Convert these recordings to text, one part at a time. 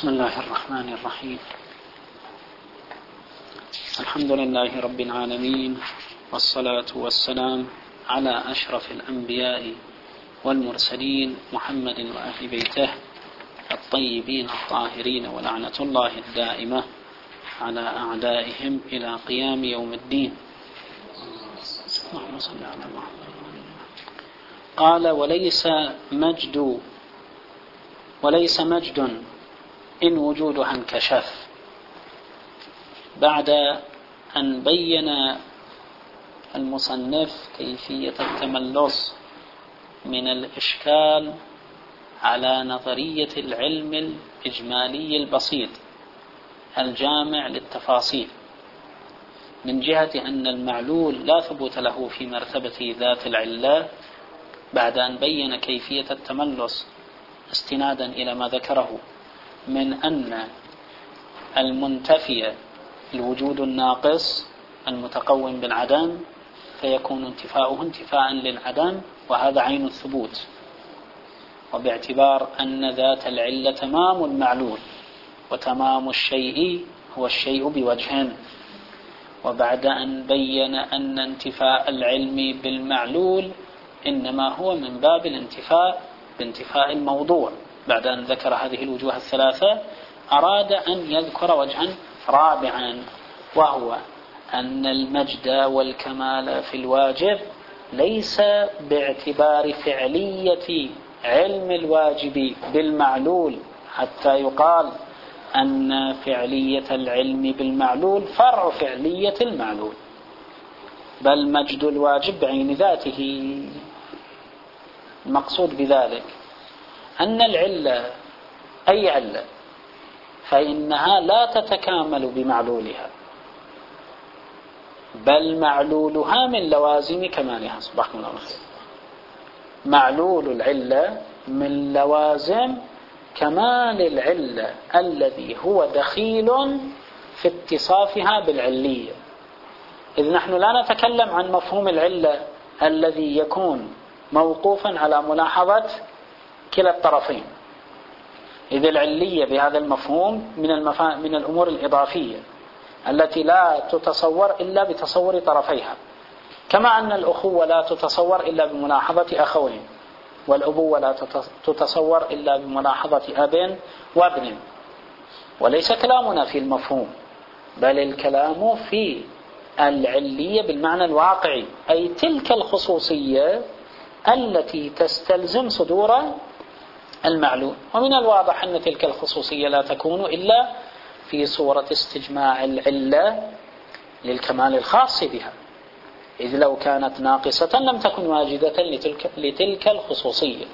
بسم الله الرحمن الرحيم. الحمد لله رب العالمين، والصلاة والسلام على أشرف الأنبياء والمرسلين محمد وأهل بيته الطيبين الطاهرين، ولعنة الله الدائمة على أعدائهم إلى قيام يوم الدين. اللهم صل على محمد. قال: وليس مجد إن وجودها انكشف. بعد أن بين المصنف كيفية التملص من الإشكال على نظرية العلم الإجمالي البسيط الجامع للتفاصيل، من جهة أن المعلول لا ثبوت له في مرتبة ذات العلة، بعد أن بين كيفية التملص استنادا إلى ما ذكره من أن المنتفي الوجود الناقص المتقوم بالعدم، فيكون انتفاؤه انتفاء للعدم، وهذا عين الثبوت، وباعتبار أن ذات العلة تمام المعلول، وتمام الشيء هو الشيء بوجه. وبعد أن بين أن انتفاء العلم بالمعلول إنما هو من باب الانتفاء بانتفاء الموضوع، بعد أن ذكر هذه الوجوه الثلاثة أراد أن يذكر وجها رابعا، وهو أن المجد والكمال في الواجب ليس باعتبار فعلية علم الواجب بالمعلول، حتى يقال أن فعلية العلم بالمعلول فرع فعلية المعلول، بل مجد الواجب بعين ذاته. المقصود بذلك أن العلة أي علة فإنها لا تتكامل بمعلولها، بل معلولها من لوازم كمالها. صباحكم الله خير. معلول العلة من لوازم كمال العلة الذي هو دخيل في اتصافها بالعلية، إذ نحن لا نتكلم عن مفهوم العلة الذي يكون موقوفا على ملاحظة كلا الطرفين، إذ العلية بهذا المفهوم من الأمور الإضافية التي لا تتصور إلا بتصور طرفيها، كما أن الأخوة لا تتصور إلا بملاحظة أخوين، والأبوة لا تتصور إلا بملاحظة أب وابن. وليس كلامنا في المفهوم، بل الكلام في العلية بالمعنى الواقعي، أي تلك الخصوصية التي تستلزم صدور المعلول. ومن الواضح أن تلك الخصوصية لا تكون إلا في صورة استجماع العلة للكمال الخاص بها، إذ لو كانت ناقصة لم تكن واجدة لتلك الخصوصية،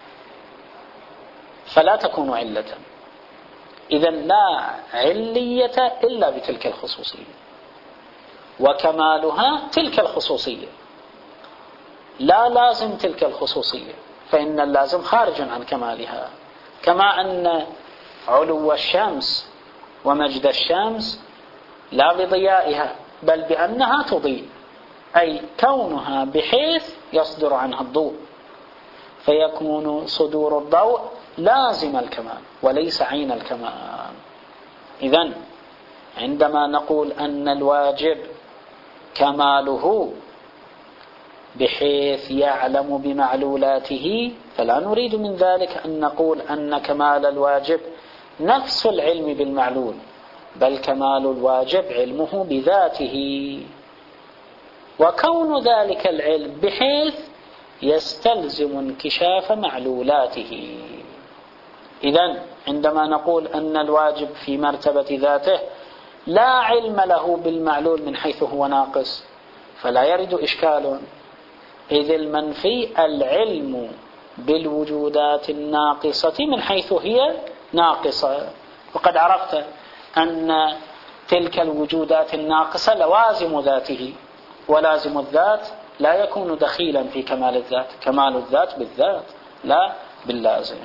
فلا تكون علة. إذن لا علية إلا بتلك الخصوصية، وكمالها تلك الخصوصية، لا لازم تلك الخصوصية، فإن اللازم خارج عن كمالها. كما أن علو الشمس ومجد الشمس لا بضيائها، بل بأنها تضيء، أي كونها بحيث يصدر عنها الضوء، فيكون صدور الضوء لازم الكمال وليس عين الكمال. إذن عندما نقول أن الواجب كماله بحيث يعلم بمعلولاته، فلا نريد من ذلك أن نقول أن كمال الواجب نفس العلم بالمعلول، بل كمال الواجب علمه بذاته، وكون ذلك العلم بحيث يستلزم انكشاف معلولاته. إذن عندما نقول أن الواجب في مرتبة ذاته لا علم له بالمعلول من حيث هو ناقص، فلا يرد إشكال، إذ المنفي العلم بالوجودات الناقصة من حيث هي ناقصة، وقد عرفت أن تلك الوجودات الناقصة لوازم ذاته، ولازم الذات لا يكون دخيلا في كمال الذات، كمال الذات بالذات لا باللازم.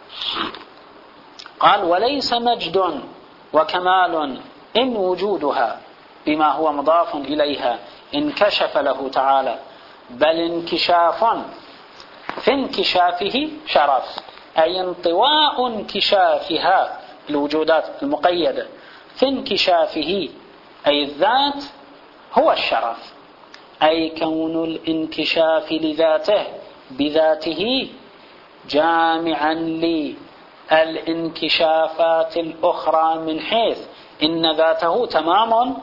قال: وليس مجد وكمال إن وجودها بما هو مضاف إليها انكشف له تعالى، بل انكشاف في انكشافه شرف، أي انطواء انكشافها الوجودات المقيدة في انكشافه أي الذات هو الشرف، أي كون الانكشاف لذاته بذاته جامعا للانكشافات الأخرى، من حيث إن ذاته تمام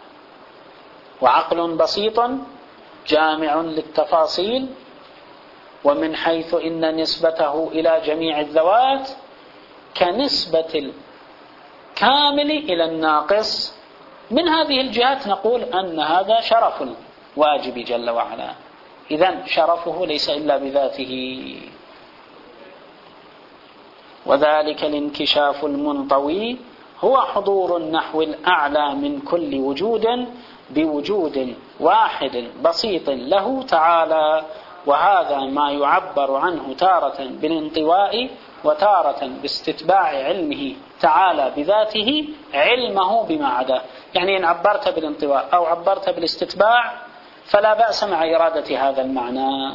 وعقل بسيط جامع للتفاصيل، ومن حيث إن نسبته إلى جميع الذوات كنسبة الكامل إلى الناقص. من هذه الجهات نقول أن هذا شرف الواجب جل وعلا، إذن شرفه ليس إلا بذاته. وذلك الانكشاف المنطوي هو حضور النحو الأعلى من كل وجود بوجود واحد بسيط له تعالى، وهذا ما يعبر عنه تارة بالانطواء وتارة باستتباع علمه تعالى بذاته علمه بما عداه. يعني إن عبرت بالانطواء أو عبرت بالاستتباع فلا بأس مع إرادة هذا المعنى.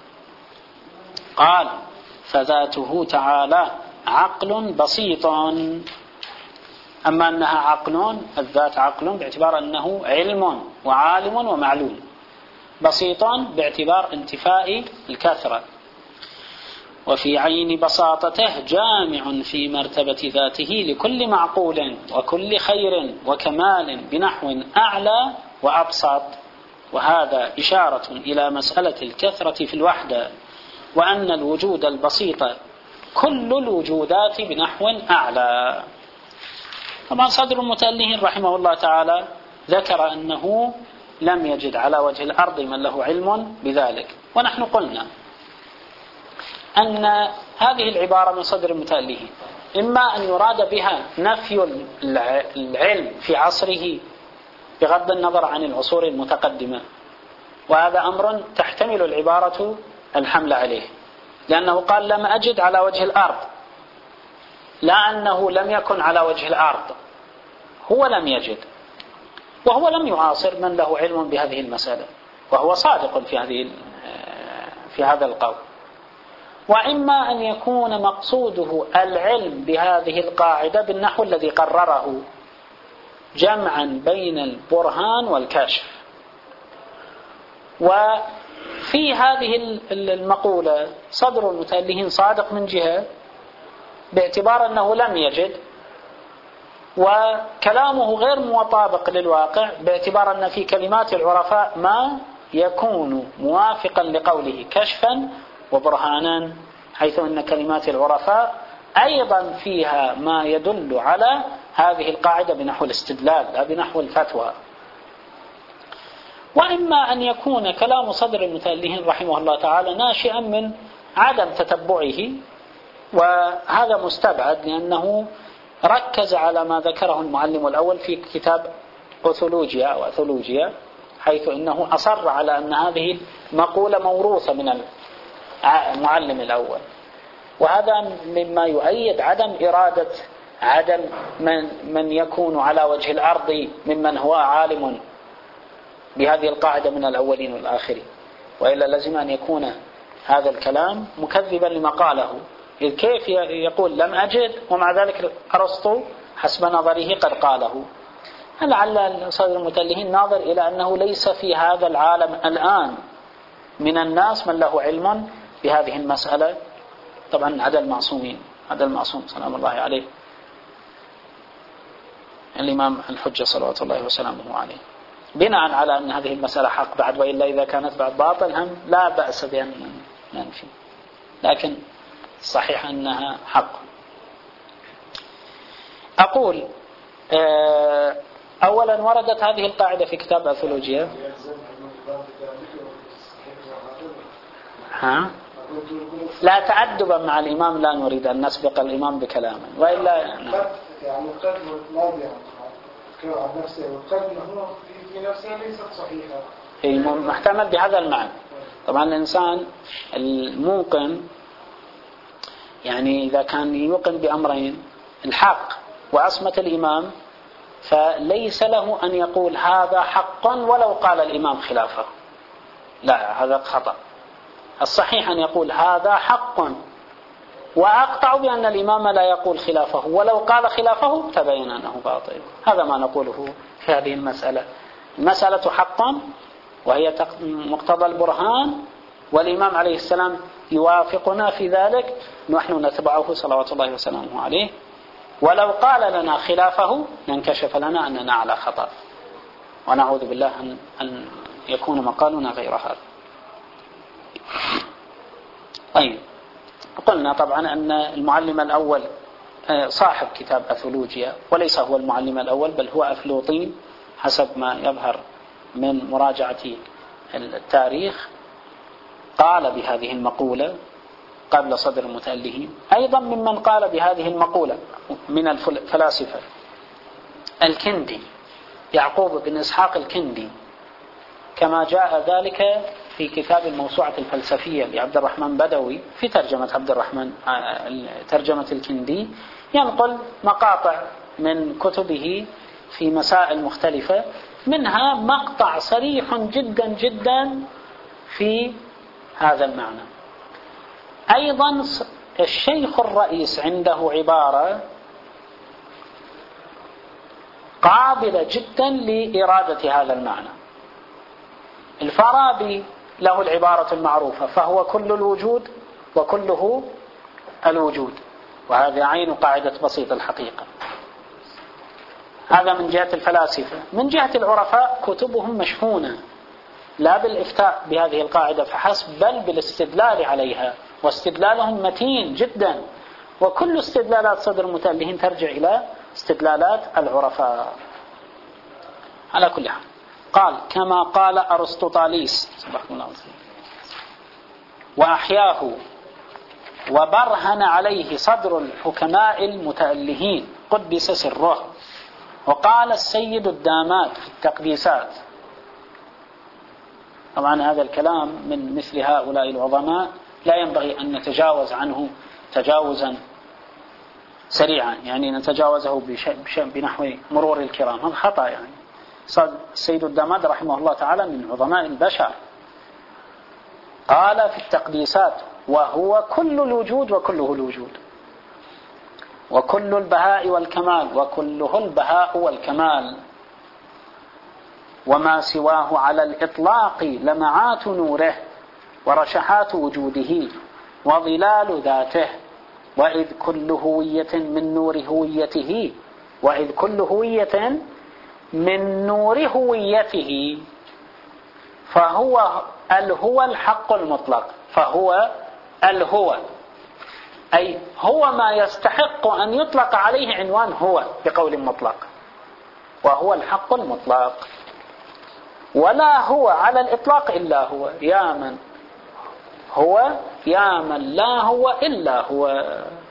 قال فذاته تعالى عقل بسيط، أما أنها عقل، الذات عقل باعتبار أنه علم وعالم ومعلوم، بسيط باعتبار انتفاء الكثرة، وفي عين بساطته جامع في مرتبة ذاته لكل معقول وكل خير وكمال بنحو أعلى وأبسط. وهذا إشارة إلى مسألة الكثرة في الوحدة، وأن الوجود البسيط كل الوجودات بنحو أعلى. طبعا صدر المتأله رحمه الله تعالى ذكر أنه لم يجد على وجه الأرض من له علم بذلك، ونحن قلنا أن هذه العبارة من صدر المتأله إما أن يراد بها نفي العلم في عصره بغض النظر عن العصور المتقدمة، وهذا أمر تحتمل العبارة الحمل عليه، لأنه قال لم أجد على وجه الأرض، لا أنه لم يكن على وجه الأرض، هو لم يجد، وهو لم يعاصر من له علم بهذه المسألة، وهو صادق في هذا القول. وإما أن يكون مقصوده العلم بهذه القاعدة بالنحو الذي قرره جمعا بين البرهان والكشف. وفي هذه المقولة صدر المتألهين صادق من جهة باعتبار أنه لم يجد، وكلامه غير مطابق للواقع باعتبار أن في كلمات العرفاء ما يكون موافقا لقوله كشفا وبرهانا، حيث أن كلمات العرفاء أيضا فيها ما يدل على هذه القاعدة بنحو الاستدلال لا بنحو الفتوى. وإما أن يكون كلام صدر المتألهين رحمه الله تعالى ناشئا من عدم تتبعه، وهذا مستبعد لأنه ركز على ما ذكره المعلم الأول في كتاب أثولوجيا أو أثولوجيا، حيث أنه أصر على أن هذه مقولة موروثة من المعلم الأول، وهذا مما يؤيد عدم إرادة عدم من يكون على وجه الأرض ممن هو عالم بهذه القاعدة من الأولين والآخرين، وإلا لازم أن يكون هذا الكلام مكذبا لما قاله، إذ كيف يقول لم أجد ومع ذلك أرسطو حسب نظره قد قاله. لعل صدر المتألهين ناظر إلى أنه ليس في هذا العالم الآن من الناس من له علم بهذه المسألة، طبعا عدا المعصومين، عدا المعصوم سلام الله عليه الإمام الحجة صلوات الله وسلامه عليه، بناء على أن هذه المسألة حق بعد، وإلا إذا كانت بعد باطل هم لا بأس بأن ننفي، لكن صحيح أنها حق. أقول أولا وردت هذه القاعدة في كتاب أثولوجيا. لا تأدبا مع الإمام لا نريد أن نسبق الإمام بكلامه، وإلا يعني قد لا يذكر عن نفسه، وقد هو في نفسه ليست صحيحة، محتمل بهذا المعنى. طبعا الإنسان الموقن يعني إذا كان يوقن بأمرين الحق وعصمة الإمام فليس له أن يقول هذا حق ولو قال الإمام خلافه، لا هذا خطأ. الصحيح أن يقول هذا حق وأقطع بأن الإمام لا يقول خلافه، ولو قال خلافه تبين أنه باطل. هذا ما نقوله في هذه المسألة. المسألة حقا وهي مقتضى البرهان، والإمام عليه السلام يوافقنا في ذلك، نحن نتبعه صلوات الله وسلامه عليه. ولو قال لنا خلافه ينكشف لنا أننا على خطأ، ونعوذ بالله أن يكون مقالنا غير هذا. طيب، قلنا طبعا أن المعلم الأول صاحب كتاب أثولوجيا، وليس هو المعلم الأول بل هو أفلوطين حسب ما يظهر من مراجعة التاريخ، قال بهذه المقولة قبل صدر المتألهين. أيضا ممن قال بهذه المقولة من الفلاسفة الكندي، يعقوب بن إسحاق الكندي، كما جاء ذلك في كتاب الموسوعة الفلسفية لعبد الرحمن بدوي في ترجمة الكندي، ينقل مقاطع من كتبه في مسائل مختلفة، منها مقطع صريح جدا جدا في هذا المعنى. أيضا الشيخ الرئيس عنده عبارة قابلة جدا لإرادة هذا المعنى. الفارابي له العبارة المعروفة: فهو كل الوجود وكله الوجود، وهذا عين قاعدة بسيط الحقيقة. هذا من جهة الفلاسفة. من جهة العرفاء كتبهم مشحونة لا بالإفتاء بهذه القاعدة فحسب، بل بالاستدلال عليها، واستدلالهم متين جدا، وكل استدلالات صدر المتألهين ترجع إلى استدلالات العرفاء. على كل حال، قال كما قال أرسطوطاليس وأحياه وبرهن عليه صدر الحكماء المتألهين قدس سره. وقال السيد الدامات في التقديسات. طبعا هذا الكلام من مثل هؤلاء العظماء لا ينبغي أن نتجاوز عنه تجاوزا سريعا، يعني نتجاوزه بنحو مرور الكرام، هذا خطأ. يعني السيد الدامات رحمه الله تعالى من عظماء البشر، قال في التقديسات: وهو كل الوجود وكله الوجود، وكل البهاء والكمال وكله البهاء والكمال، وما سواه على الإطلاق لمعات نوره ورشحات وجوده وظلال ذاته، وإذ كل هوية من نور هويته، وإذ كل هوية من نور هويته، فهو الهو الحق المطلق. فهو الهو أي هو ما يستحق أن يطلق عليه عنوان هو بقول مطلق، وهو الحق المطلق، ولا هو على الإطلاق إلا هو، يا من هو يا من لا هو إلا هو.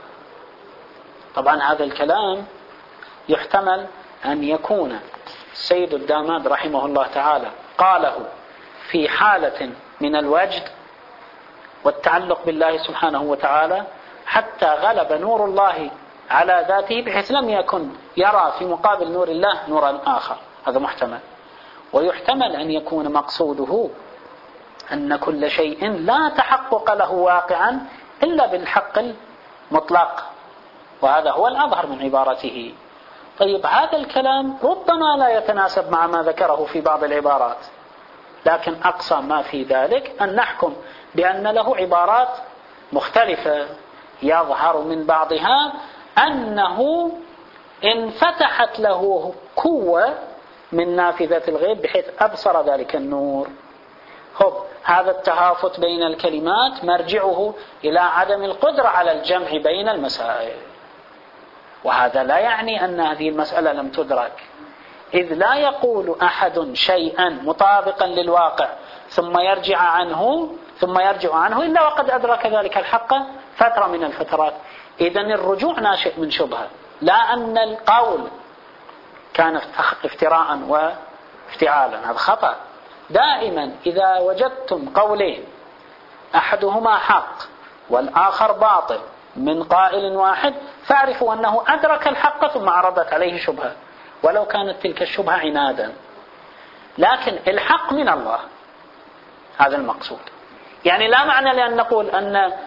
طبعا هذا الكلام يحتمل أن يكون السيد الداماد رحمه الله تعالى قاله في حالة من الوجد والتعلق بالله سبحانه وتعالى، حتى غلب نور الله على ذاته بحيث لم يكن يرى في مقابل نور الله نورا آخر. هذا محتمل. ويحتمل أن يكون مقصوده أن كل شيء لا تحقق له واقعا إلا بالحق المطلق، وهذا هو الأظهر من عبارته. طيب، هذا الكلام ربما لا يتناسب مع ما ذكره في بعض العبارات، لكن أقصى ما في ذلك أن نحكم بأن له عبارات مختلفة يظهر من بعضها أنه انفتحت له قوة من نافذة الغيب بحيث أبصر ذلك النور. هذا التهافت بين الكلمات مرجعه إلى عدم القدرة على الجمع بين المسائل، وهذا لا يعني أن هذه المسألة لم تدرك، إذ لا يقول أحد شيئا مطابقا للواقع ثم يرجع عنه إلا وقد أدرك ذلك الحق فترة من الفترات. إذن الرجوع ناشئ من شبهة، لا أن القول كان افتراء وافتعالا، هذا خطأ. دائما إذا وجدتم قولين أحدهما حق والآخر باطل من قائل واحد، فاعرفوا أنه أدرك الحق ثم عرضت عليه شبهة، ولو كانت تلك الشبهة عنادا. لكن الحق من الله، هذا المقصود. يعني لا معنى لأن نقول أن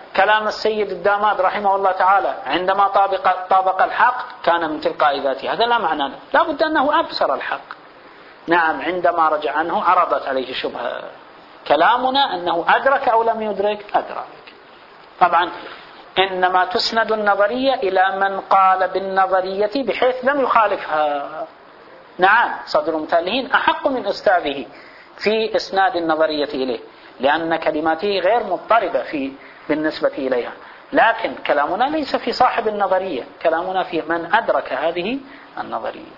كلام السيد الداماد رحمه الله تعالى عندما طابق الحق كان من تلقاء ذاته، هذا لا معنى له، لا بد أنه أبصر الحق. نعم عندما رجع عنه عرضت عليه شبهة. كلامنا أنه أدرك أو لم يدرك، أدرك. طبعا إنما تسند النظرية إلى من قال بالنظرية بحيث لم يخالفها. نعم صدر المتألهين أحق من أستاذه في إسناد النظرية إليه، لأن كلماته غير مضطربة بالنسبة إليها، لكن كلامنا ليس في صاحب النظرية، كلامنا في من أدرك هذه النظرية.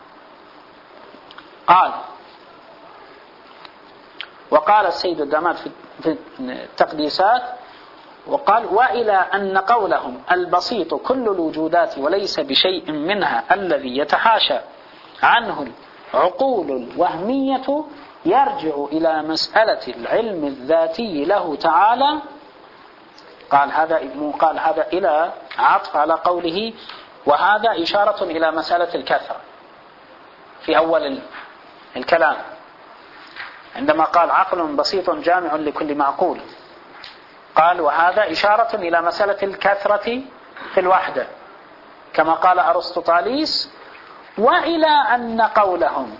وقال السيد الداماد في التقديسات، وقال: وإلى أن قولهم البسيط كل الوجودات وليس بشيء منها الذي يتحاشى عنه العقول الوهمية يرجع إلى مسألة العلم الذاتي له تعالى. قال هذا إلى عطف على قوله، وهذا إشارة إلى مسألة الكثرة في أول الكلام، عندما قال عقل بسيط جامع لكل معقول، قال وهذا إشارة إلى مسألة الكثرة في الوحدة، كما قال أرسطوطاليس: وإلى أن قولهم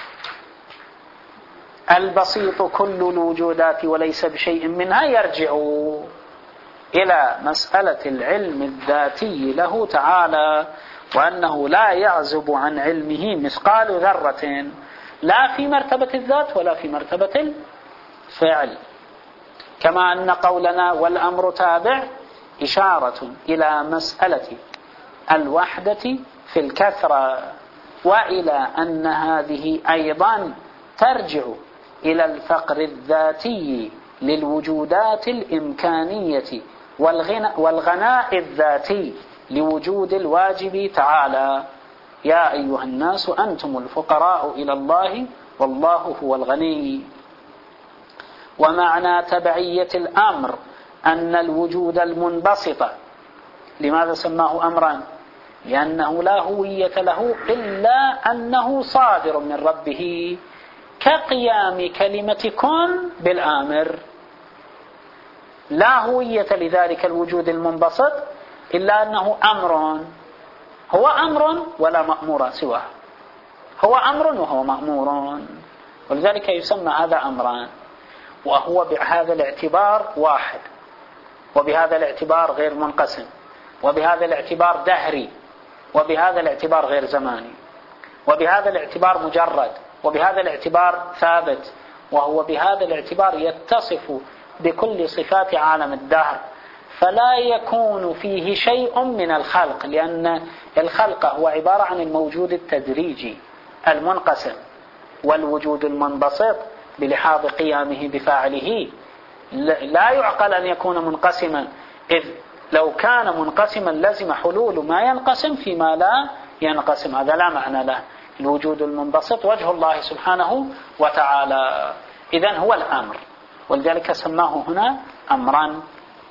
البسيط كل الوجودات وليس بشيء منها يرجع إلى مسألة العلم الذاتي له تعالى، وأنه لا يعزب عن علمه مثقال ذرة، لا في مرتبة الذات ولا في مرتبة الفعل. كما أن قولنا والأمر تابع إشارة إلى مسألة الوحدة في الكثرة، وإلى أن هذه أيضا ترجع إلى الفقر الذاتي للوجودات الإمكانية والغناء الذاتي لوجود الواجب تعالى: يا أيها الناس أنتم الفقراء إلى الله والله هو الغني. ومعنى تبعية الأمر أن الوجود المنبسط، لماذا سماه أمرا؟ لأنه لا هوية له إلا أنه صادر من ربه، كقيام كلمة كن بالآمر. لا هوية لذلك الوجود المنبسط إلا أنه أمر، هو أمر ولا مأمور سواه، هو أمر وهو مأمور، ولذلك يسمى هذا أمران. وهو بهذا الاعتبار واحد، وبهذا الاعتبار غير منقسم، وبهذا الاعتبار دهري، وبهذا الاعتبار غير زماني، وبهذا الاعتبار مجرد، وبهذا الاعتبار ثابت، وهو بهذا الاعتبار يتصف بكل صفات عالم الدهر، فلا يكون فيه شيء من الخلق، لأن الخلق هو عبارة عن الموجود التدريجي المنقسم، والوجود المنبسط بلحاظ قيامه بفاعله لا يعقل أن يكون منقسما، إذ لو كان منقسما لزم حلول ما ينقسم فيما لا ينقسم، هذا لا معنى له. الوجود المنبسط وجه الله سبحانه وتعالى، إذن هو الأمر، ولذلك سماه هنا أمرا.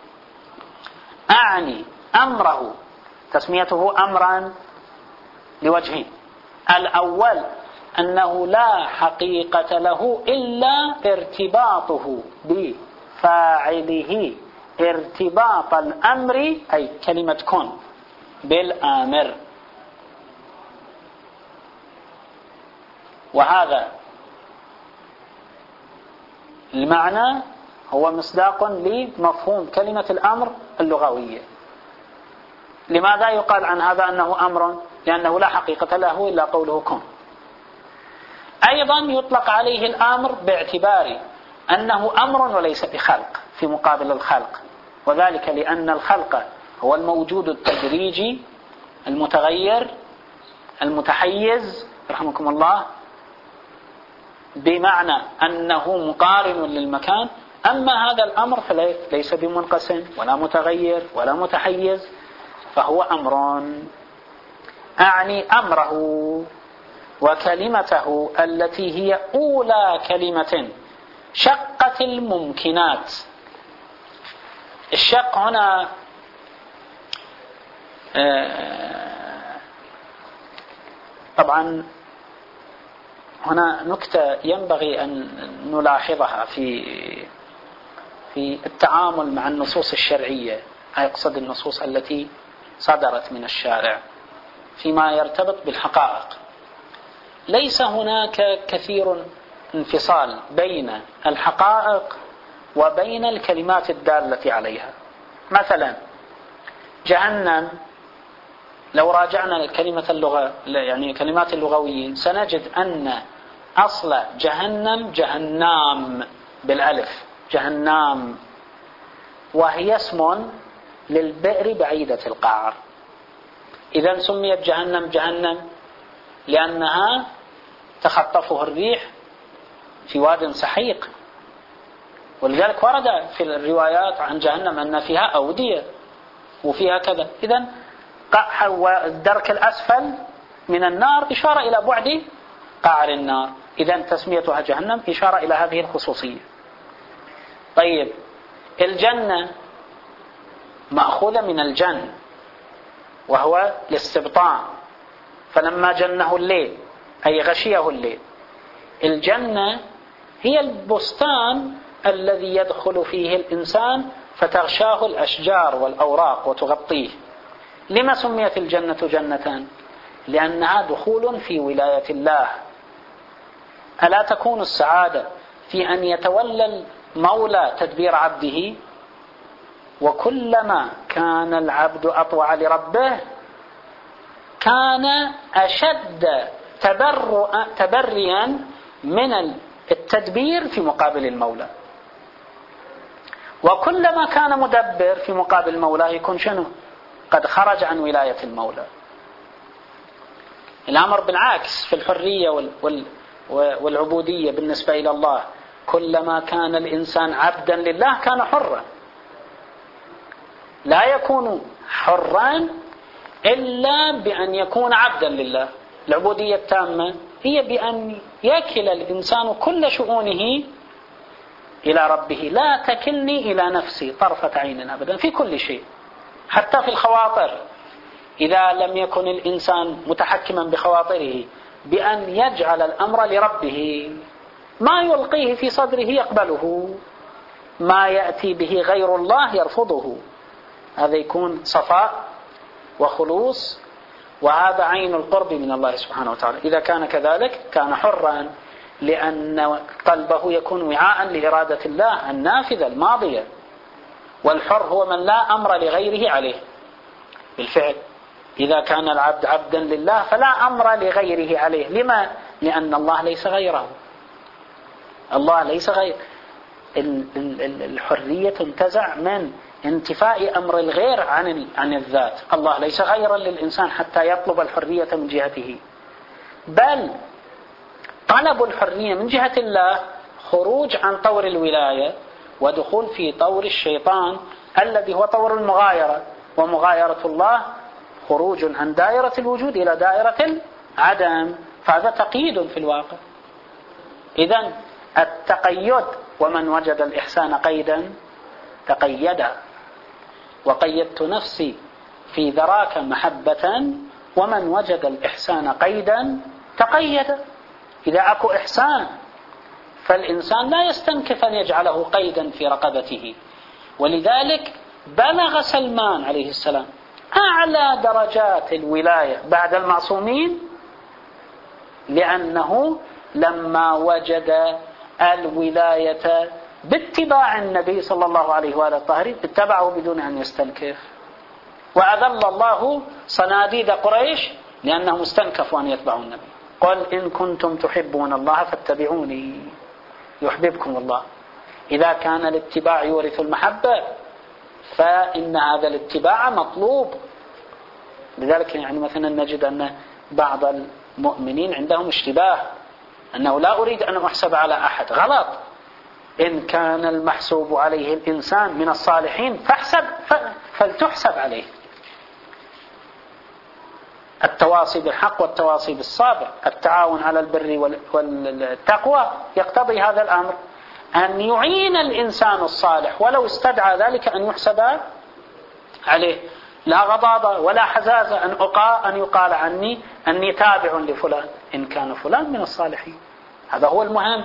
أعني أمره، تسميته أمرا لوجهين: الأول أنه لا حقيقة له إلا ارتباطه بفاعله ارتباط الأمر، أي كلمة كن، بالآمر، وهذا المعنى هو مصداق لمفهوم كلمة الأمر اللغوية. لماذا يقال عن هذا أنه أمر؟ لأنه لا حقيقة له إلا قوله كن. أيضا يطلق عليه الأمر باعتبار أنه أمر وليس بخلق في مقابل الخلق، وذلك لأن الخلق هو الموجود التدريجي المتغير المتحيز رحمكم الله، بمعنى أنه مقارن للمكان، أما هذا الأمر فليس بمنقسم ولا متغير ولا متحيز، فهو أمر. أعني أمره وكلمته التي هي أولى كلمة شقت الممكنات. الشق هنا طبعا هنا نكتة ينبغي أن نلاحظها في التعامل مع النصوص الشرعية. أقصد النصوص التي صدرت من الشارع فيما يرتبط بالحقائق. ليس هناك كثير انفصال بين الحقائق وبين الكلمات الدالة عليها. مثلا جهنم، لو راجعنا كلمة اللغة يعني كلمات اللغويين سنجد أن أصل جهنم جهنام بالألف، جهنام، وهي اسم للبئر بعيدة القعر. إذن سميت جهنم جهنم لأنها تخطفه الريح في واد سحيق، ولذلك ورد في الروايات عن جهنم أن فيها أودية وفيها كذا. إذن الدرك الأسفل من النار إشارة إلى بعد قعر النار، إذن تسميتها جهنم إشارة إلى هذه الخصوصية. طيب الجنة مأخوذة من الجن وهو الاستبطان، فلما جنه الليل أي غشيه الليل. الجنة هي البستان الذي يدخل فيه الإنسان فتغشاه الأشجار والأوراق وتغطيه. لما سميت الجنة جنة؟ لأنها دخول في ولاية الله. ألا تكون السعادة في أن يتولى المولى تدبير عبده؟ وكلما كان العبد أطوع لربه كان أشد تبريا من التدبير في مقابل المولى. وكلما كان مدبر في مقابل المولى يكون شنو؟ قد خرج عن ولاية المولى. الأمر بالعكس في الحرية والعبودية بالنسبة إلى الله، كلما كان الإنسان عبدا لله كان حرا. لا يكون حرا إلا بأن يكون عبدا لله. العبودية التامة هي بأن يكل الإنسان كل شؤونه إلى ربه. لا تكلني إلى نفسي طرفة عين أبدا في كل شيء، حتى في الخواطر. إذا لم يكن الإنسان متحكما بخواطره بأن يجعل الأمر لربه، ما يلقيه في صدره يقبله، ما يأتي به غير الله يرفضه. هذا يكون صفاء وخلوص، وهذا عين القرب من الله سبحانه وتعالى. إذا كان كذلك كان حرا، لأن قلبه يكون وعاء لإرادة الله النافذة الماضية. والحر هو من لا أمر لغيره عليه بالفعل. إذا كان العبد عبدا لله فلا أمر لغيره عليه. لما؟ لأن الله ليس غيره. الله ليس غير. الحرية تنتزع من انتفاء أمر الغير عن الذات. الله ليس غيرا للإنسان حتى يطلب الحرية من جهته، بل طلب الحرية من جهة الله خروج عن طور الولاية ودخول في طور الشيطان الذي هو طور المغايرة. ومغايرة الله خروج عن دائرة الوجود إلى دائرة العدم، فهذا تقييد في الواقع. إذن التقيد، ومن وجد الإحسان قيدا تقيد، وقيدت نفسي في ذراك محبة، ومن وجد الإحسان قيدا تقيد. إذا أكو إحسان فالإنسان لا يستنكف أن يجعله قيدا في رقبته. ولذلك بلغ سلمان عليه السلام أعلى درجات الولاية بعد المعصومين، لأنه لما وجد الولاية باتباع النبي صلى الله عليه وآله الطاهرين اتبعه بدون أن يستنكف. وأذل الله صناديد قريش لأنهم استنكفوا أن يتبعوا النبي. قل إن كنتم تحبون الله فاتبعوني يحببكم الله. إذا كان الاتباع يورث المحبة فإن هذا الاتباع مطلوب. لذلك يعني مثلا نجد أن بعض المؤمنين عندهم اشتباه أنه لا أريد أن أحسب على أحد. غلط. إن كان المحسوب عليه الإنسان من الصالحين فلتحسب عليه. التواصي بالحق والتواصي بالصبر، التعاون على البر والتقوى يقتضي هذا الأمر، أن يعين الإنسان الصالح ولو استدعى ذلك أن يحسب عليه. لا غضاضة ولا حزازة أن يقال عني أني تابع لفلان إن كان فلان من الصالحين. هذا هو المهم.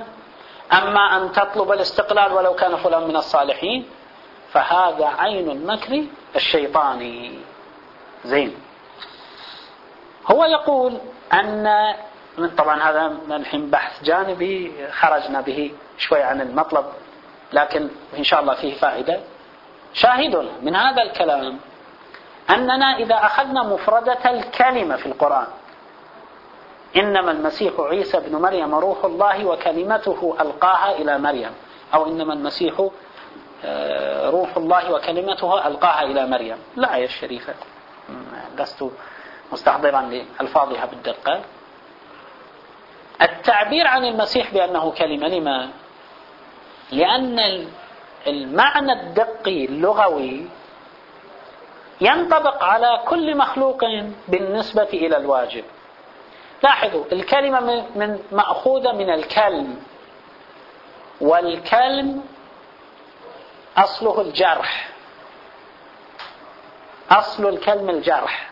أما أن تطلب الاستقلال ولو كان فلان من الصالحين فهذا عين المكر الشيطاني. زين، هو يقول أن طبعا هذا الحين بحث جانبي خرجنا به شوي عن المطلب، لكن إن شاء الله فيه فائدة. شاهد من هذا الكلام أننا إذا أخذنا مفردة الكلمة في القرآن، إنما المسيح عيسى بن مريم روح الله وكلمته ألقاها إلى مريم، أو إنما المسيح روح الله وكلمته ألقاها إلى مريم، الآية الشريفة لست مستحضرا لألفاظها بالدقة. التعبير عن المسيح بأنه كلمة، لما؟ لأن المعنى الدقي اللغوي ينطبق على كل مخلوق بالنسبة إلى الواجب. لاحظوا، الكلمة من مأخوذة من الكلم، والكلم أصله الجرح، أصل الكلم الجرح.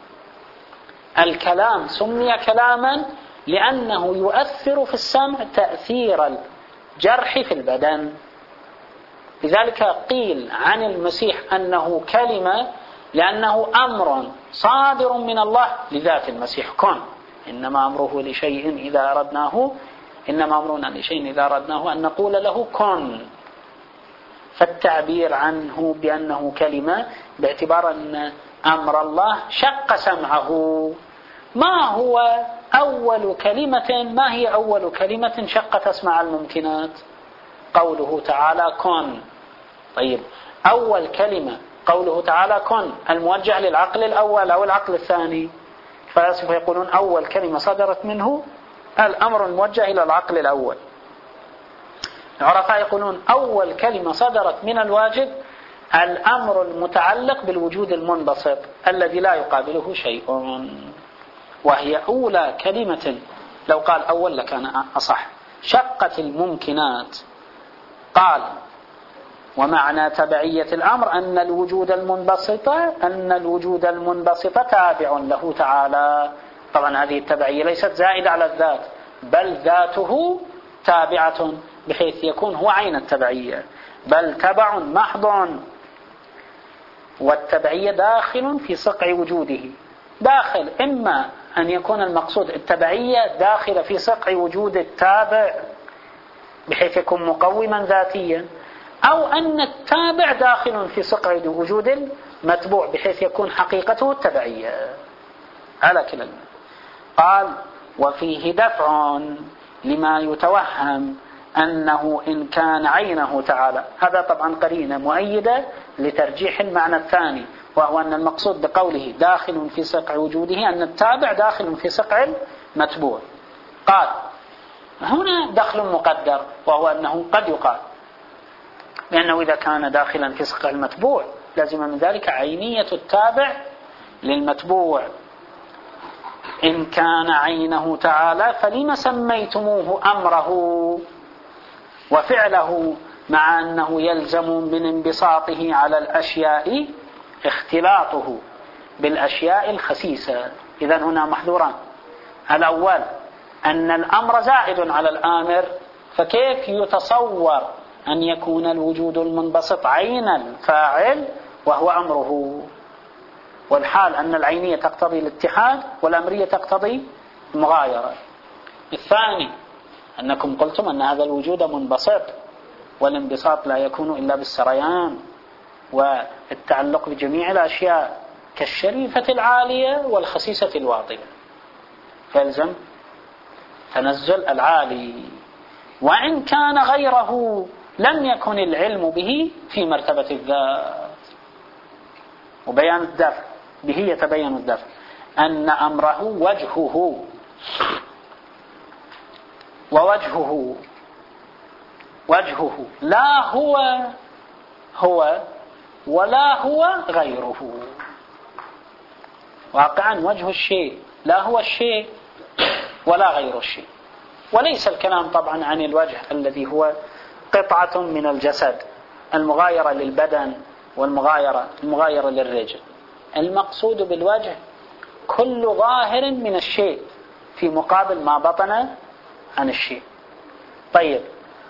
الكلام سمي كلاما لأنه يؤثر في السمع تأثير الجرح في البدن. لذلك قيل عن المسيح أنه كلمة لأنه أمر صادر من الله لذات المسيح، كن. إنما أمره لشيء إذا أردناه، إنما أمرنا لشيء إذا أردناه أن نقول له كن. فالتعبير عنه بأنه كلمة باعتبار أن أمر الله شق سمعه. ما هو أول كلمة، ما هي أول كلمة شقت أسماع الممكنات؟ قوله تعالى كن. طيب، أول كلمة قوله تعالى كن الموجه للعقل الأول أو العقل الثاني؟ فلاسفة يقولون أول كلمة صدرت منه الأمر الموجه إلى العقل الأول. العرفاء يقولون أول كلمة صدرت من الواجب الأمر المتعلق بالوجود المنبسط الذي لا يقابله شيء، وهي أولى كلمة. لو قال أول لكان أصح. شقت الممكنات. قال ومعنى تبعية الأمر أن الوجود المنبسط تابع له تعالى. طبعا هذه التبعية ليست زائدة على الذات، بل ذاته تابعة بحيث يكون هو عين التبعية، بل تبع محض. والتبعية داخل في صقع وجوده. داخل، إما أن يكون المقصود التبعية داخل في صقع وجود التابع بحيث يكون مقوما ذاتيا، أو أن التابع داخل في صقع وجود المتبوع بحيث يكون حقيقته التبعية على كلا. قال وفيه دفع لما يتوهم أنه إن كان عينه تعالى. هذا طبعا قرينة مؤيدة لترجيح المعنى الثاني، وهو أن المقصود بقوله داخل في صقع وجوده أن التابع داخل في صقع المتبوع. قال هنا دخل مقدر، وهو أنه قد يقال لأنه إذا كان داخلا في صقع المتبوع لازم من ذلك عينية التابع للمتبوع. إن كان عينه تعالى فلما سميتموه أمره وفعله، مع أنه يلزم من انبساطه على الأشياء اختلاطه بالأشياء الخسيسة. إذن هنا محذوران. الأول أن الأمر زائد على الآمر، فكيف يتصور أن يكون الوجود المنبسط عين الفاعل وهو أمره؟ والحال أن العينية تقتضي الاتحاد والأمرية تقتضي المغايرة. الثاني أنكم قلتم أن هذا الوجود منبسط، والانبساط لا يكون إلا بالسريان والتعلق بجميع الأشياء كالشريفة العالية والخسيسة الواطية، فيلزم تنزل العالي. وإن كان غيره لم يكن العلم به في مرتبة الذات. وبيان الدفع به يتبين الدفع أن أمره وجهه، ووجهه لا هو ولا هو غيره. واقعا وجه الشيء لا هو الشيء ولا غير الشيء. وليس الكلام طبعا عن الوجه الذي هو قطعة من الجسد، المغايرة للبدن والمغايرة للرجل. المقصود بالوجه كل ظاهر من الشيء في مقابل ما بطن عن الشيء. طيب،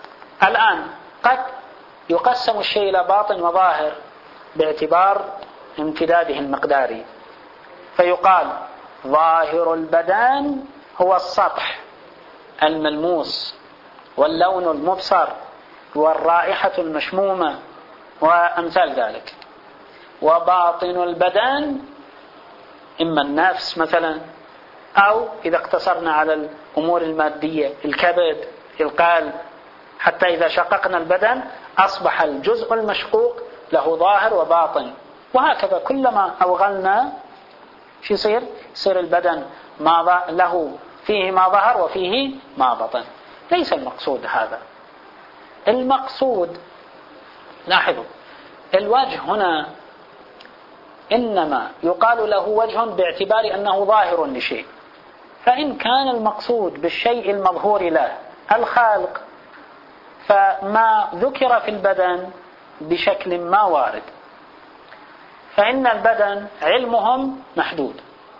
الآن قد يقسم الشيء إلى باطن وظاهر باعتبار امتداده المقداري، فيقال ظاهر البدن هو السطح الملموس واللون المبصر والرائحة المشمومة وأمثال ذلك، وباطن البدن إما النفس مثلا، أو إذا اقتصرنا على الأمور المادية الكبد القلب، حتى إذا شققنا البدن أصبح الجزء المشقوق له ظاهر وباطن، وهكذا كلما أوغلنا شو يصير البدن ما له فيه ما ظهر وفيه ما بطن. ليس المقصود هذا. المقصود لاحظوا الوجه هنا إنما يقال له وجه باعتبار أنه ظاهر لشيء، فإن كان المقصود بالشيء المظهور له الخالق فما ذكر في البدن بشكل ما وارد، فإن البدن علمهم محدود،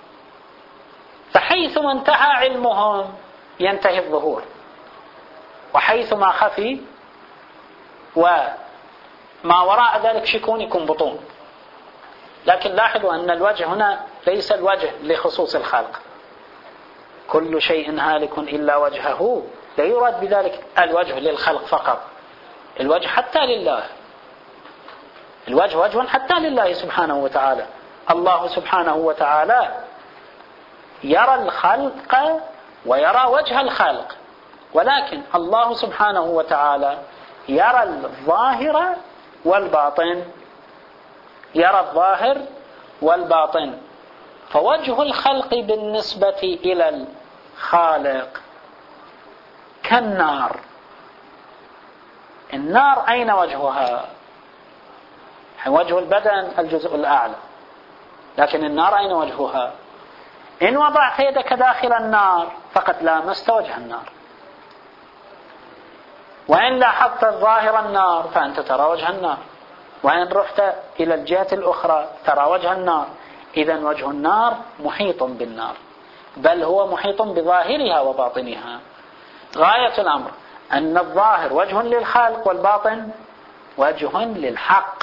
فحيثما انتهى علمهم ينتهي الظهور، وحيثما خفي وما وراء ذلك شكون يكون بطون. لكن لاحظوا أن الوجه هنا ليس الوجه لخصوص الخلق، كل شيء هالك إلا وجهه، لا يراد بذلك الوجه للخلق فقط، الوجه حتى لله، الوجه وجه حتى لله سبحانه وتعالى. الله سبحانه وتعالى يرى الخلق ويرى وجه الخلق، ولكن الله سبحانه وتعالى يرى الظاهر والباطن، يرى الظاهر والباطن. فوجه الخلق بالنسبة إلى الخالق كالنار. النار أين وجهها؟ وجه البدن الجزء الأعلى، لكن النار أين وجهها؟ إن وضعت يدك داخل النار فقد لامست وجه النار، وإن لاحظت ظاهر النار فأنت ترى وجه النار، وإن رحت إلى الجهة الأخرى ترى وجه النار. إذن وجه النار محيط بالنار، بل هو محيط بظاهرها وباطنها. غاية الأمر أن الظاهر وجه للخالق والباطن وجه للحق.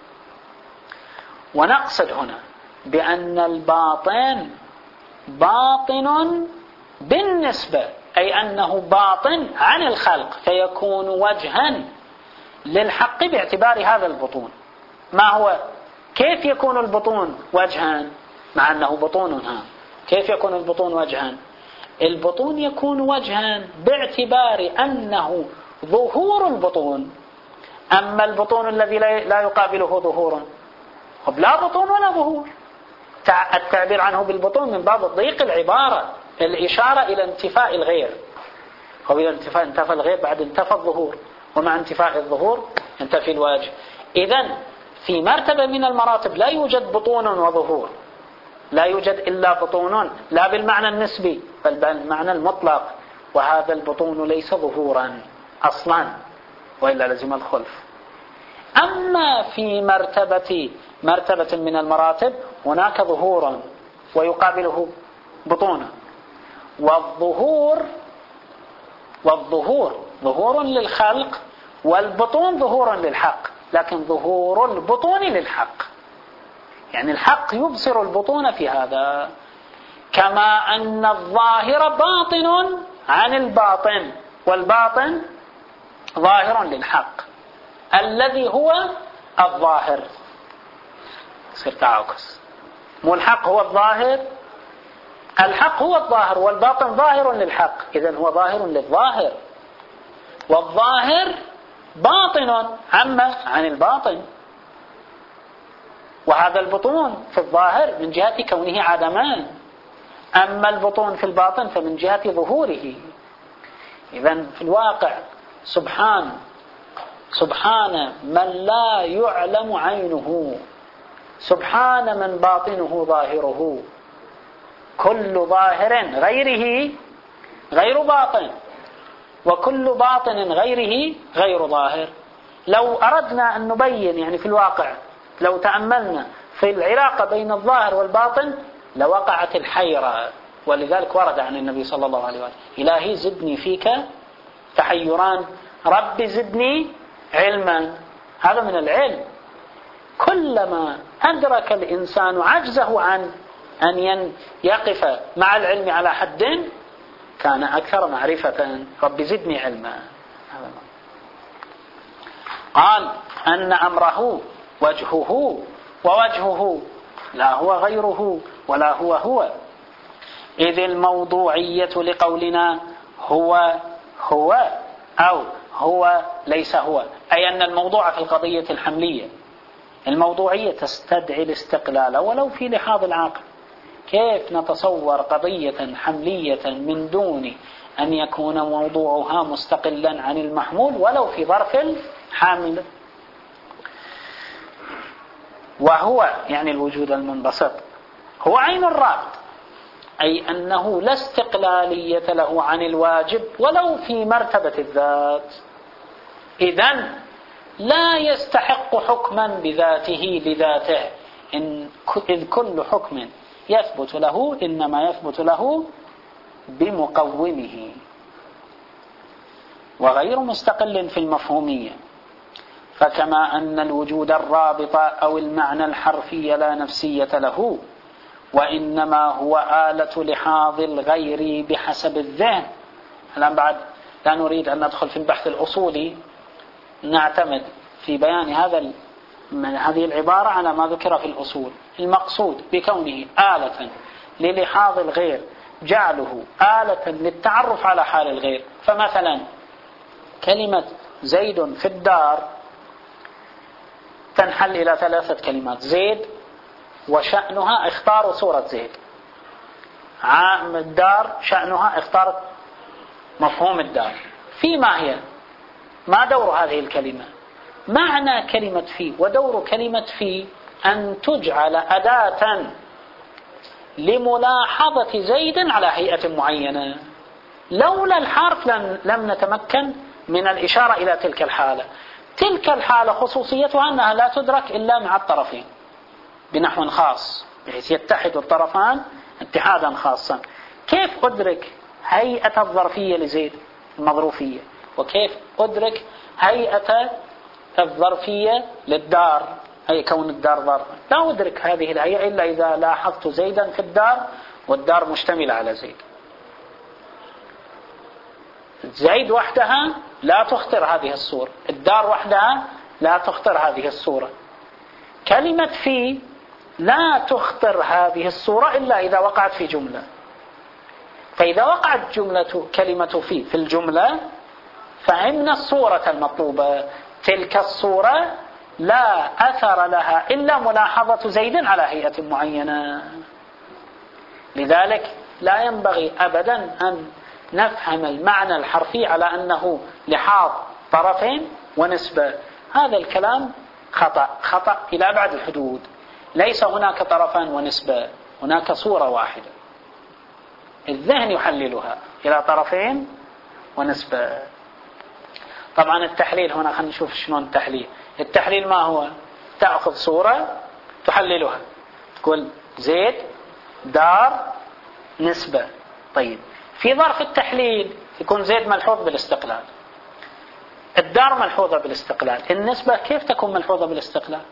ونقصد هنا بأن الباطن باطن بالنسبة، أي أنه باطن عن الخلق، فيكون وجها للحق باعتبار هذا البطون. ما هو؟ كيف يكون البطون وجها مع أنه بطونها؟ كيف يكون البطون وجها؟ البطون يكون وجها باعتبار أنه ظهور البطون. أما البطون الذي لا يقابله ظهور، لا بطون ولا ظهور. التعبير عنه بالبطون من باب ضيق العبارة، الإشارة إلى انتفاء الغير، وإذا انتفى الغير بعد انتفى الظهور، ومع انتفاء الظهور انتفي الوجه. إذن في مرتبة من المراتب لا يوجد بطون وظهور، لا يوجد إلا بطون، لا بالمعنى النسبي بل بالمعنى المطلق، وهذا البطون ليس ظهورا أصلا، وإلا لزم الخلف. أما في مرتبة من المراتب هناك ظهور ويقابله بطونا، والظهور ظهور للخلق، والبطون ظهور للحق، لكن ظهور البطون للحق، يعني الحق يبصر البطون في هذا، كما أن الظاهر باطن عن الباطن، والباطن ظاهر للحق الذي هو الظاهر. يصير تعاكس، مو الحق هو الظاهر، الحق هو الظاهر والباطن ظاهر للحق، إذن هو ظاهر للظاهر، والظاهر باطن عن الباطن. وهذا البطون في الظاهر من جهة كونه عدمان، أما البطون في الباطن فمن جهة ظهوره. إذن في الواقع سبحان من لا يعلم عينه، سبحان من باطنه ظاهره، كل ظاهر غيره غير باطن، وكل باطن غيره غير ظاهر. لو أردنا أن نبين يعني في الواقع، لو تأملنا في العلاقة بين الظاهر والباطن لوقعت الحيرة. ولذلك ورد عن النبي صلى الله عليه وسلم: إلهي زدني فيك تحيران، ربي زدني علما. هذا من العلم. كل كلما أدرك الإنسان عجزه عن أن يقف مع العلم على حد كان أكثر معرفة. رب زدني علما. قال أن أمره وجهه، ووجهه لا هو غيره ولا هو، إذ الموضوعية لقولنا هو أو هو ليس هو، أي أن الموضوع في القضية الحملية. الموضوعية تستدعي الاستقلال ولو في لحاظ العقل. كيف نتصور قضية حملية من دون أن يكون موضوعها مستقلا عن المحمول ولو في ظرف الحامل؟ وهو يعني الوجود المنبسط هو عين الرابط، أي أنه لا استقلالية له عن الواجب ولو في مرتبة الذات. إذن لا يستحق حكما بذاته لذاته، إذ كل حكم يثبت له إنما يثبت له بمقومه، وغير مستقل في المفهومية. فكما أن الوجود الرابط أو المعنى الحرفي لا نفسية له، وإنما هو آلة لحاظ الغير بحسب الذهن. الآن بعد لا نريد أن ندخل في البحث الأصولي، نعتمد في بيان هذه العبارة على ما ذكر في الأصول. المقصود بكونه آلة للحاظ الغير جعله آلة للتعرف على حال الغير. فمثلا كلمة زيد في الدار تنحل إلى 3 كلمات: زيد وشأنها، اختاروا صورة زيد. الدار شأنها، اختارت مفهوم الدار. في ما هي؟ ما دور هذه الكلمة؟ معنى كلمة في ودور كلمة في أن تجعل أداة لملاحظة زيد على هيئة معينة. لولا الحرف لم نتمكن من الإشارة إلى تلك الحالة. تلك الحالة خصوصيتها أنها لا تدرك إلا مع الطرفين بنحو خاص، بحيث يتحد الطرفان اتحادا خاصا. كيف أدرك هيئة الظرفية لزيد المظروفية، وكيف أدرك هيئة الظرفية للدار، أي كون الدار ظرف؟ لا أدرك هذه الهيئة إلا إذا لاحظت زيدا في الدار والدار مشتملة على زيد. زيد وحدها لا تخطر هذه الصورة، الدار وحدها لا تخطر هذه الصورة. كلمة في لا تخطر هذه الصورة إلا إذا وقعت في جملة. فإذا وقعت كلمة في الجملة فهمنا الصورة المطلوبة. تلك الصورة لا أثر لها إلا ملاحظة زيد على هيئة معينة. لذلك لا ينبغي أبدا أن نفهم المعنى الحرفي على أنه لحاظ طرفين ونسبة. هذا الكلام خطأ إلى أبعد الحدود. ليس هناك طرفان ونسبة، هناك صورة واحدة الذهن يحللها إلى طرفين ونسبة. طبعا التحليل هنا خلينا نشوف شلون التحليل. التحليل ما هو؟ تأخذ صورة تحللها، تقول زيد دار نسبة. طيب في ظرف التحليل يكون زيد ملحوظ بالاستقلال، الدار ملحوظة بالاستقلال، النسبة كيف تكون ملحوظة بالاستقلال؟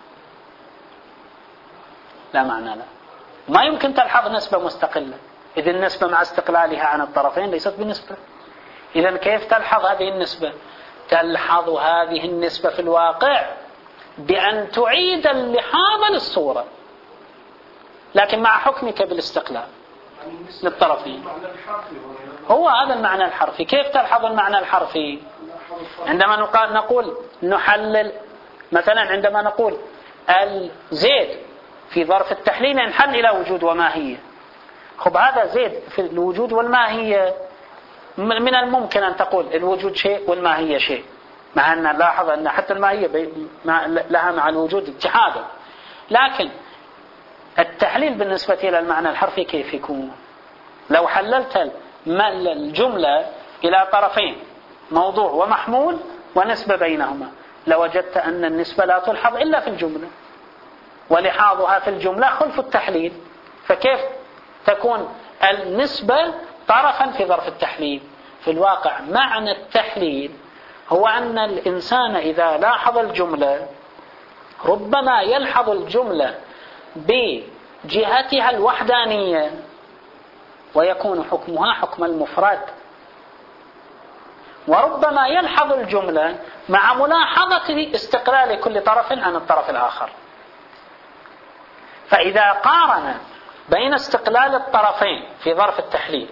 لا معنى لا، ما يمكن تلحظ نسبة مستقلة إذا النسبة مع استقلالها عن الطرفين ليست بنسبة. إذا كيف تلحظ هذه النسبة؟ تلحظ هذه النسبة في الواقع بأن تعيد اللحاظ للصورة، لكن مع حكمك بالاستقلال للطرفين. هو هذا المعنى الحرفي. كيف تلحظ المعنى الحرفي؟ عندما نقول نحلل مثلا، عندما نقول الزيد في ظرف التحليل ينحل إلى وجود وماهية. خب هذا زيد في الوجود والماهية، من الممكن أن تقول الوجود شيء والماهية شيء، مع أن نلاحظ أن حتى الماهية لها مع الوجود اتحادا. لكن التحليل بالنسبة إلى المعنى الحرفي كيف يكون؟ لو حللت الجملة إلى طرفين، موضوع ومحمول ونسبة بينهما، لوجدت أن النسبة لا تلحظ إلا في الجملة، ولحاظها في الجملة خلف التحليل. فكيف تكون النسبة طرفا في ظرف التحليل؟ في الواقع معنى التحليل هو أن الإنسان إذا لاحظ الجملة ربما يلحظ الجملة بجهتها الوحدانية ويكون حكمها حكم المفرد، وربما يلحظ الجملة مع ملاحظة استقلال كل طرف عن الطرف الآخر. فإذا قارن بين استقلال الطرفين في ظرف التحليل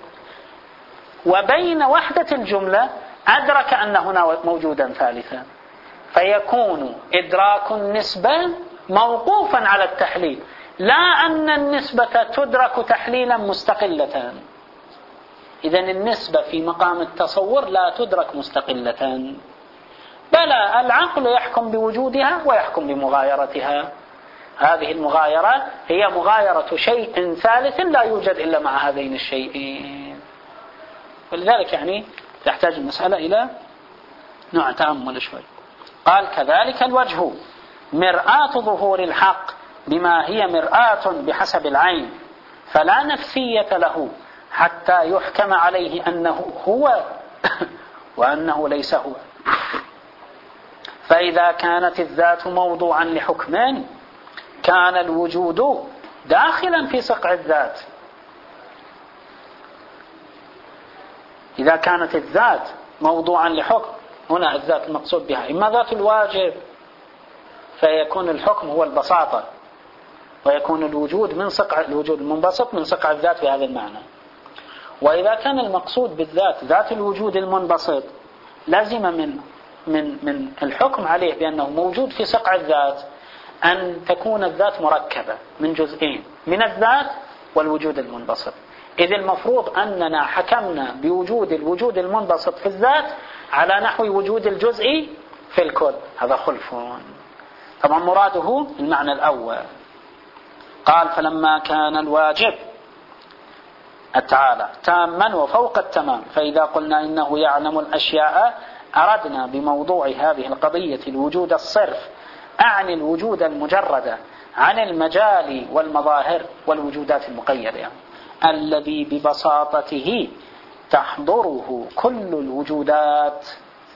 وبين وحدة الجملة أدرك أن هنا موجودا ثالثا، فيكون إدراك النسبة موقوفا على التحليل، لا أن النسبة تدرك تحليلا مستقلة. إذن النسبة في مقام التصور لا تدرك مستقلة، بلى العقل يحكم بوجودها ويحكم بمغايرتها. هذه المغايرة هي مغايرة شيء ثالث لا يوجد إلا مع هذين الشيئين. ولذلك يعني تحتاج المسألة إلى نوع تأمل شوي. قال كذلك الوجه مرآة ظهور الحق بما هي مرآة بحسب العين، فلا نفسية له حتى يحكم عليه أنه هو وأنه ليس هو. فإذا كانت الذات موضوعا لحكمان كان الوجود داخلا في صقع الذات. إذا كانت الذات موضوعا لحكم، هنا الذات المقصود بها إما ذات الواجب فيكون الحكم هو البساطة، ويكون الوجود من صقع الوجود المنبسط من صقع الذات بهذا المعنى. وإذا كان المقصود بالذات ذات الوجود المنبسط لازم من الحكم عليه بأنه موجود في صقع الذات أن تكون الذات مركبة من جزئين، من الذات والوجود المنبسط. إذ المفروض أننا حكمنا بوجود الوجود المنبسط في الذات على نحو وجود الجزء في الكل. هذا خلف. طبعا مراده المعنى الأول. قال فلما كان الواجب تعالى تاما وفوق التمام، فإذا قلنا إنه يعلم الأشياء أردنا بموضوع هذه القضية الوجود الصرف، أعني الوجود المجرد عن المجال والمظاهر والوجودات المقيدة، الذي ببساطته تحضره كل الوجودات.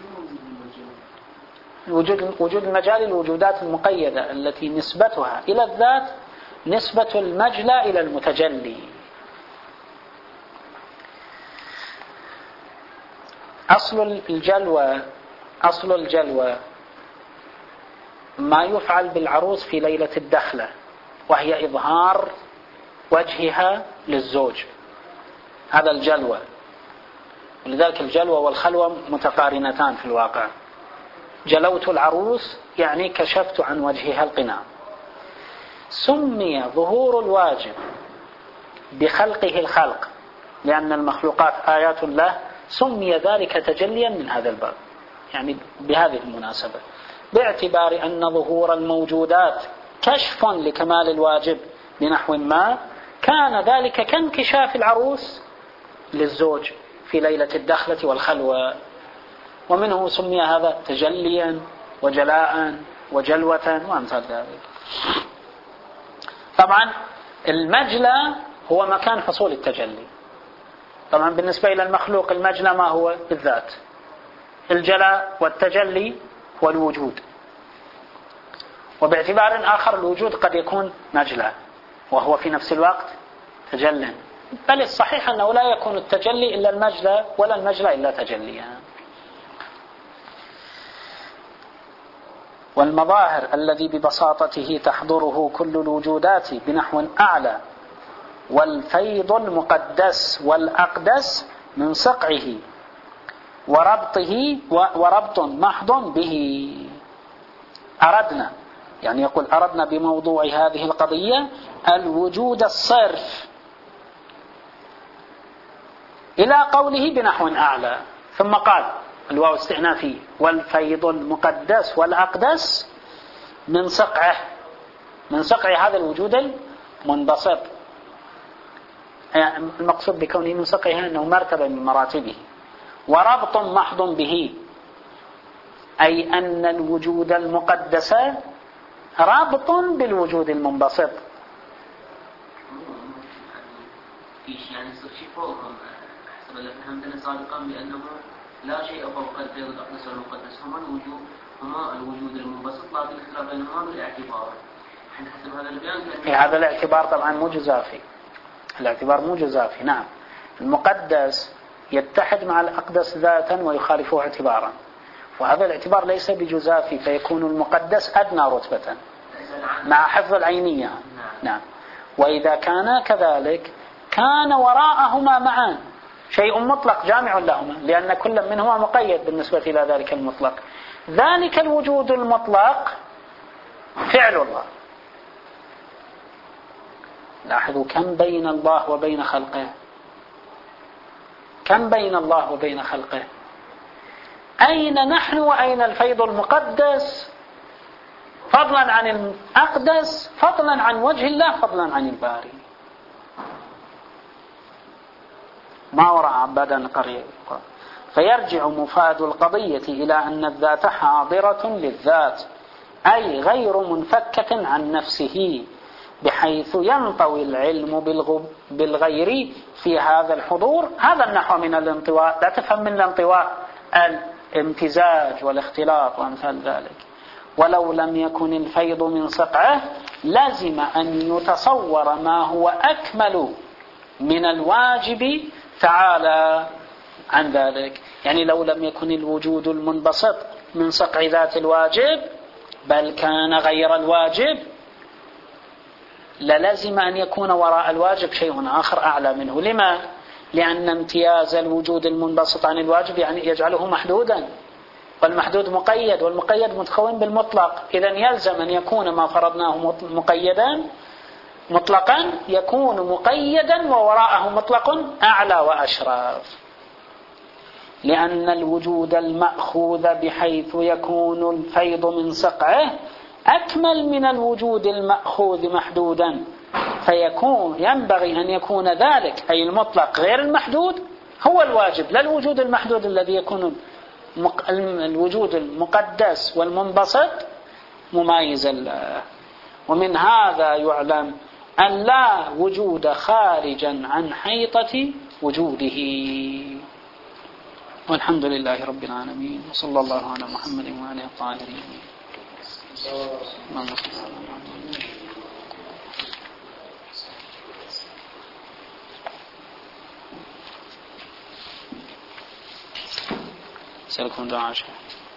وجود المجال الوجودات المقيدة التي نسبتها إلى الذات نسبة المجلى إلى المتجلي. أصل الجلوة ما يفعل بالعروس في ليلة الدخلة، وهي إظهار وجهها للزوج. هذا الجلوة. ولذلك الجلوة والخلوة متقارنتان في الواقع. جلوت العروس يعني كشفت عن وجهها القناع. سمي ظهور الواجب بخلقه الخلق لأن المخلوقات آيات له، سمي ذلك تجليا من هذا الباب، يعني بهذه المناسبة، باعتبار أن ظهور الموجودات كشف لكمال الواجب بنحو ما، كان ذلك كانكشاف العروس للزوج في ليلة الدخلة والخلوة، ومنه سمي هذا تجليا وجلاء وجلوة وأمثال ذلك. طبعا المجلى هو مكان حصول التجلي. طبعا بالنسبة إلى المخلوق المجلى ما هو بالذات، الجلاء والتجلي والوجود. وباعتبار آخر الوجود قد يكون مجلى وهو في نفس الوقت تجلى، بل الصحيح أنه لا يكون التجلي إلا المجلى ولا المجلى إلا تجليا. والمظاهر الذي ببساطته تحضره كل الوجودات بنحو أعلى، والفيض المقدس والأقدس من صقعه وربط محض به. أردنا، يعني يقول أردنا بموضوع هذه القضية الوجود الصرف، إلى قوله بنحو أعلى، ثم قال الواو استئنافي والفيض المقدس والأقدس من صقعه، من صقع هذا الوجود المنبسط. المقصود بكونه من صقعه أنه مرتبة من مراتبه. وربط محض به أي أن الوجود المقدس رابط بالوجود المنبسط. يعني يصير شيء فوقهم حسب اللي فهمتنا سابقا بأنه لا شيء فوق الفيض الأقدس والمقدس، هم الوجود هما الوجود المنبسط لا بالاختلاف بينهما بالاعتبار. حسب هذا البيان هذا الاعتبار طبعا مو جزافي. الاعتبار مو جزافي. نعم، المقدس يتحد مع الأقدس ذاتا ويخالفه اعتبارا، وهذا الاعتبار ليس بجزافي، فيكون المقدس أدنى رتبة مع حفظ العينية. نعم. وإذا كان كذلك كان وراءهما معا شيء مطلق جامع لهما، لأن كل منهما مقيد بالنسبة إلى ذلك المطلق. ذلك الوجود المطلق فعل الله. لاحظوا كم بين الله وبين خلقه، كم بين الله وبين خلقه. أين نحن وأين الفيض المقدس، فضلا عن الأقدس، فضلا عن وجه الله، فضلا عن الباري. ما وراء عبادان قرية. فيرجع مفاد القضية إلى أن الذات حاضرة للذات، أي غير منفكة عن نفسه، بحيث ينطوي العلم بالغير في هذا الحضور. هذا النحو من الانطواء. لا تفهم من الانطواء الامتزاج والاختلاط وأمثال ذلك. ولو لم يكن الفيض من صقعه لازم أن يتصور ما هو أكمل من الواجب تعالى عن ذلك. يعني لو لم يكن الوجود المنبسط من صقع ذات الواجب بل كان غير الواجب، للازم أن يكون وراء الواجب شيء آخر أعلى منه. لما؟ لأن امتياز الوجود المنبسط عن الواجب يعني يجعله محدودا، والمحدود مقيد، والمقيد متكون بالمطلق. إذن يلزم أن يكون ما فرضناه مقيدا مطلقا يكون مقيدا ووراءه مطلق أعلى وأشرف. لأن الوجود المأخوذ بحيث يكون الفيض من صقعه أكمل من الوجود المأخوذ محدودا، فيكون ينبغي أن يكون ذلك أي المطلق غير المحدود هو الواجب، لا الوجود المحدود الذي يكون الوجود المقدس والمنبسط مميزا له. ومن هذا يعلم أن لا وجود خارجا عن حيطة وجوده. والحمد لله رب العالمين، وصلى الله على محمد وعلى الطاهرين. سألكم دعاء